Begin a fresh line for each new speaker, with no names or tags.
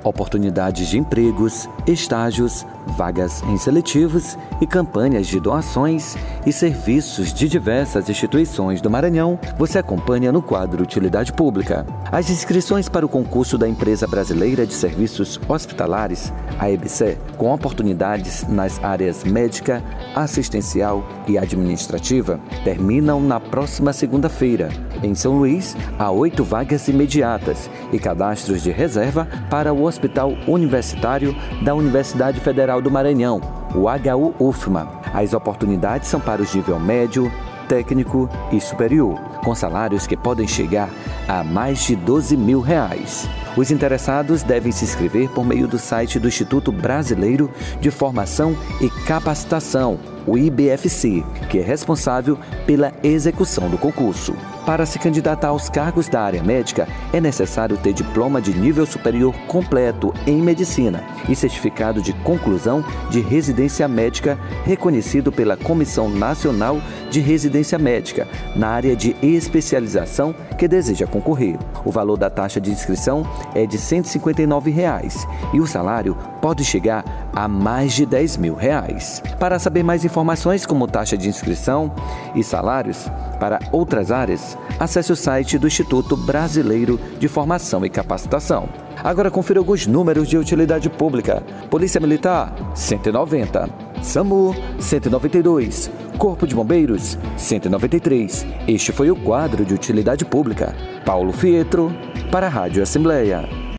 oportunidades de empregos, estágios, vagas em seletivos e campanhas de doações e serviços de diversas instituições do Maranhão, você acompanha no quadro Utilidade Pública. As inscrições para o concurso da Empresa Brasileira de Serviços Hospitalares, a EBSER, com oportunidades nas áreas médica, assistencial e administrativa, terminam na próxima segunda-feira. Em São Luís, há 8 vagas imediatas e cadastros de reserva para o Hospital Universitário da Universidade Federal do Maranhão, o HU-UFMA. As oportunidades são para os nível médio, técnico e superior, com salários que podem chegar a mais de R$12 mil. Os interessados devem se inscrever por meio do site do Instituto Brasileiro de Formação e Capacitação, o IBFC, que é responsável pela execução do concurso. Para se candidatar aos cargos da área médica, é necessário ter diploma de nível superior completo em medicina e certificado de conclusão de residência médica reconhecido pela Comissão Nacional de Residência Médica na área de especialização que deseja concorrer. O valor da taxa de inscrição é de R$159 e o salário pode chegar a mais de R$10 mil. Para saber mais informações como taxa de inscrição e salários para outras áreas, acesse o site do Instituto Brasileiro de Formação e Capacitação. Agora confira alguns números de utilidade pública. Polícia Militar, 190. SAMU, 192. Corpo de Bombeiros, 193. Este foi o quadro de utilidade pública. Paulo Fietro, para a Rádio Assembleia.